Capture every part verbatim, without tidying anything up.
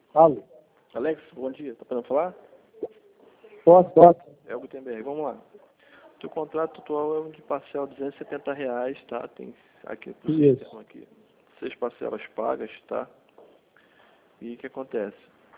Alô? Alex, bom dia. Tá podendo falar? Posso, posso. É o Gutenberg. Vamos lá. Teu contrato atual é um de parcela duzentos e setenta reais, tá? Tem aqui pro Isso. sistema aqui. Seis parcelas pagas, tá? E o que acontece?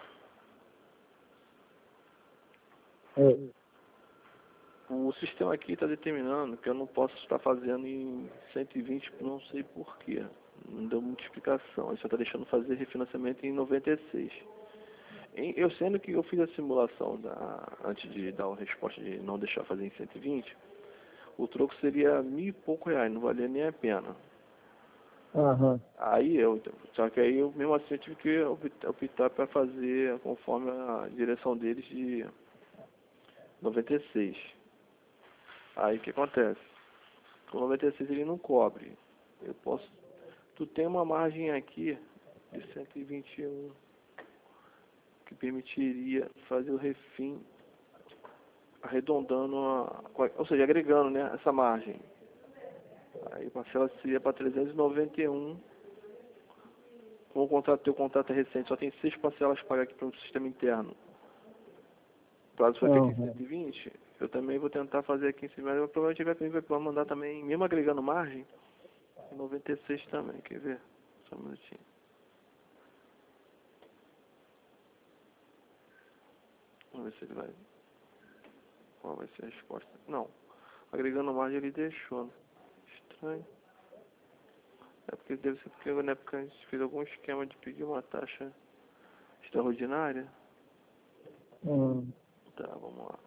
É. O sistema aqui está determinando que eu não posso estar fazendo em cento e vinte, não sei porquê. Não deu muita explicação. Ele só está deixando fazer refinanciamento em noventa e seis. Em- Eu sendo que eu fiz a simulação da, antes de dar a resposta de não deixar fazer em cento e vinte, o troco seria mil e pouco reais, não valia nem a pena. Aham. Aí eu, só que aí eu mesmo assim eu tive que optar optar para fazer conforme a direção deles de noventa e seis. Aí o que acontece? Com noventa e seis ele não cobre. Eu posso. Tu tem uma margem aqui de cento e vinte e um que permitiria fazer o refim arredondando, a, ou seja, agregando, né, essa margem. Aí a parcela seria para trezentos e noventa e um. Como o contrato, teu contrato é recente, só tem seis parcelas pagas aqui para o sistema interno. O prazo foi feito em Aham. cento e vinte. Eu também vou tentar fazer aqui em cima, mas provavelmente vai, vai mandar também, mesmo agregando margem, em noventa e seis também. Quer ver? Só um minutinho. Vamos ver se ele vai. Qual vai ser a resposta? Não. Agregando margem ele deixou. Né? Estranho. É porque deve ser porque na época a gente fez algum esquema de pedir uma taxa extraordinária. Hum. Tá, vamos lá.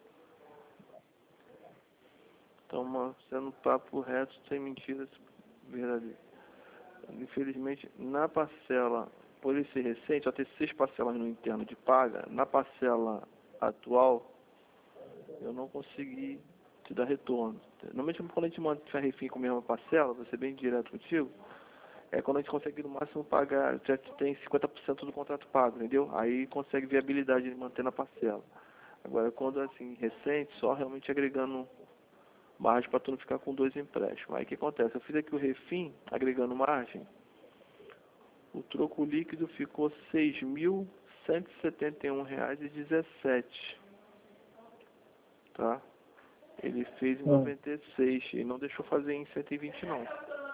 Então, uma, sendo papo reto, sem mentiras verdadeiras. Infelizmente, na parcela, por ele ser recente, só ter seis parcelas no interno de paga, na parcela atual, eu não consegui te dar retorno. Normalmente, quando a gente manda refim com a mesma parcela, vou ser bem direto contigo, é quando a gente consegue no máximo pagar, já tem cinquenta por cento do contrato pago, entendeu? Aí consegue viabilidade de manter na parcela. Agora, quando assim, recente, só realmente agregando margem para tu não ficar com dois empréstimos. Aí o que acontece? Eu fiz aqui o refim, agregando margem, o troco líquido ficou seis mil cento e setenta e um reais e dezessete, tá? Ele fez em Ah, noventa e seis e não deixou fazer em cento e vinte não.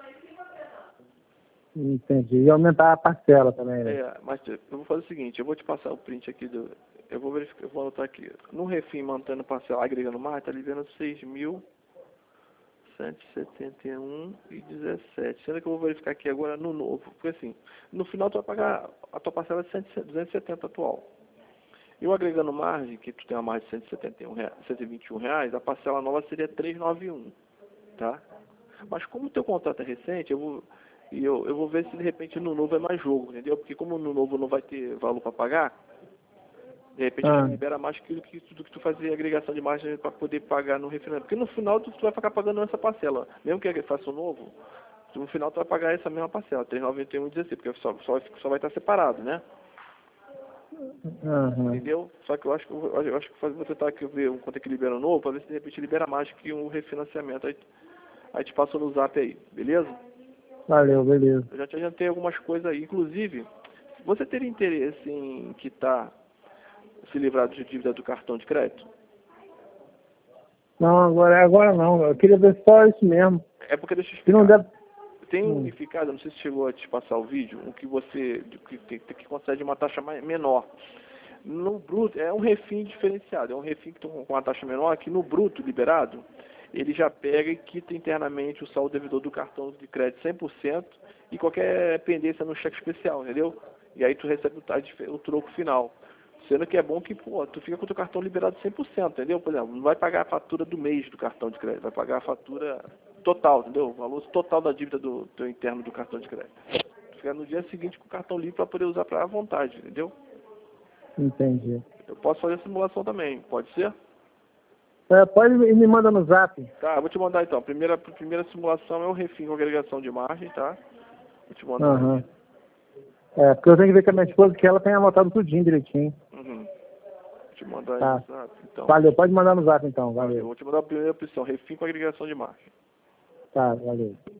entendi. E aumentar a parcela também, né? É, mas eu vou fazer o seguinte, eu vou te passar o print aqui do... Eu vou verificar, eu vou anotar aqui. No refim, mantendo parcela, agregando mais, tá liberando seis mil cento e setenta e um e dezessete. Sendo que eu vou verificar aqui agora no novo. Porque assim, no final tu vai pagar a tua parcela de duzentos e setenta atual. Eu agregando margem, que tu tem uma margem de cento e setenta e um reais, cento e vinte e um reais, a parcela nova seria trezentos e noventa e um, tá? Mas como o teu contrato é recente, eu vou, e eu, eu vou ver se de repente no novo é mais jogo, entendeu? Porque como no novo não vai ter valor para pagar, de repente a Ah, gente libera mais que que tudo que tu fazia agregação de margem para poder pagar no refinanciamento. Porque no final tu, tu vai ficar pagando essa parcela. Mesmo que faça o novo, no final tu vai pagar essa mesma parcela, trezentos e noventa e um e dezesseis, porque só, só, só vai estar separado, né? aham. Entendeu? Só que eu acho que eu, eu acho que vou tentar aqui ver um quanto é que libera novo, para ver se de repente libera mais que um refinanciamento. Aí, aí te passo no zap aí, beleza? Valeu, beleza. Eu já te adiantei algumas coisas aí. Inclusive, você teria interesse em quitar, se livrar de dívida do cartão de crédito? Não, agora, agora não. Eu queria ver só isso mesmo. É porque deixa eu Se não explicar. der. Tem um Hum. unificado, não sei se chegou a te passar o vídeo, um que você que, que, que concede uma taxa mais, menor. No bruto, é um refim diferenciado, é um refim que com uma taxa menor, que no bruto liberado, ele já pega e quita internamente o saldo devedor do cartão de crédito cem por cento e qualquer pendência no cheque especial, entendeu? E aí tu recebe o, o troco final. Sendo que é bom que, pô, tu fica com o teu cartão liberado cem por cento, entendeu? Por exemplo, não vai pagar a fatura do mês do cartão de crédito, vai pagar a fatura total, entendeu? O valor total da dívida do teu interno do cartão de crédito. Tu fica no dia seguinte com o cartão livre para poder usar para vontade, entendeu? Entendi. Eu posso fazer a simulação também, pode ser? É, pode me me manda no zap. Tá, eu vou te mandar então. A primeira, a primeira simulação é o refim com agregação de margem, tá? Vou te mandar Aham. aí. É, porque eu tenho que ver com a minha esposa que ela tem anotado tudinho direitinho. Uhum. Vou te mandar aí no Tá. zap, então. Valeu, pode mandar no zap então. Valeu. Valeu. Vou te mandar a primeira opção, refim com agregação de margem. Tá, valeu.